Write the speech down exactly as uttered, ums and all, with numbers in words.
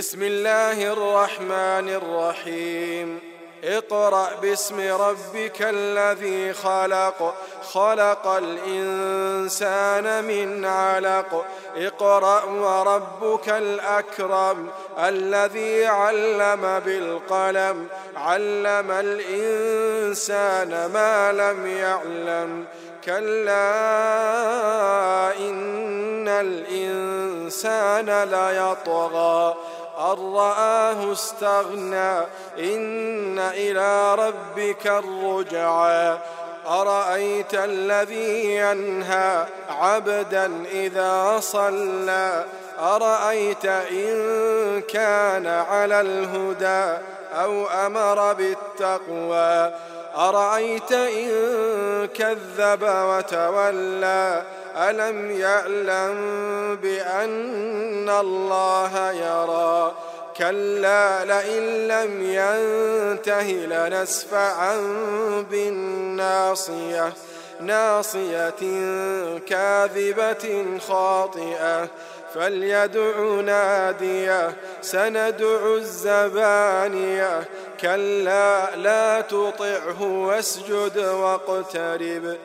بسم الله الرحمن الرحيم اقرأ باسم ربك الذي خلق خلق الإنسان من علق اقرأ وربك الأكرم الذي علم بالقلم علم الإنسان ما لم يعلم كلا إن الإنسان ليطغى أن رآه استغنى إن إلى ربك الرجعى أرأيت الذي ينهى عبدا إذا صلى أرأيت إن كان على الهدى أو أمر بالتقوى أرأيت إن كذب وتولى ألم يعلم بأن الله يرى كلا لئن لم ينته لنسفعا بالناصية ناصية كاذبة خاطئة فليدع ناديه سندع الزبانية كلا لا تطعه واسجد واقترب